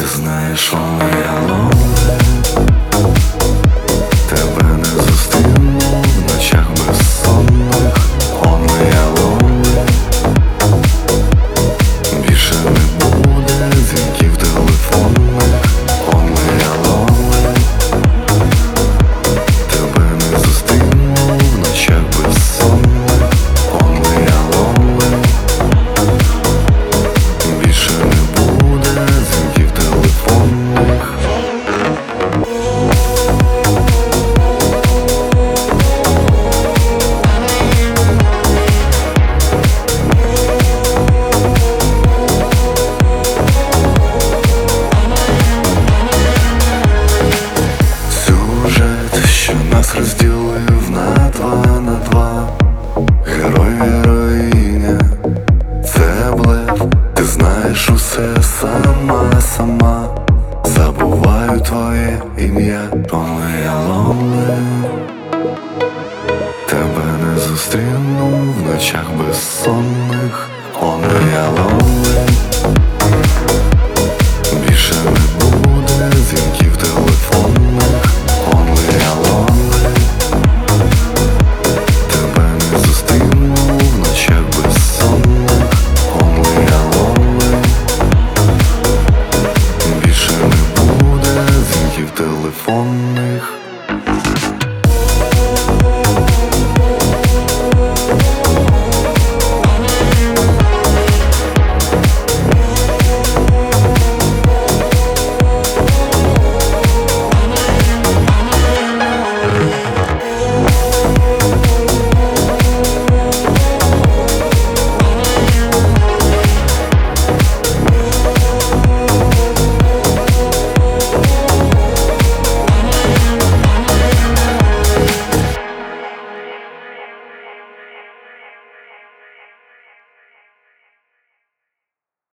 знаєш, only alone. Тебе не зустріну в ночах безсонних, only alone. Більше не буде дзвінків телефонних, only alone. Тебе не зустріну в ночах безсонних, only alone. Більше не буде дзвінків телефонних. Сюжет, що нас розділив на два, герой, героїня, це блеф, ти знаєш усе сама. Забуваю твоє ім'я, only alone. Тебе не зустріну в ночах безсонних, only alone.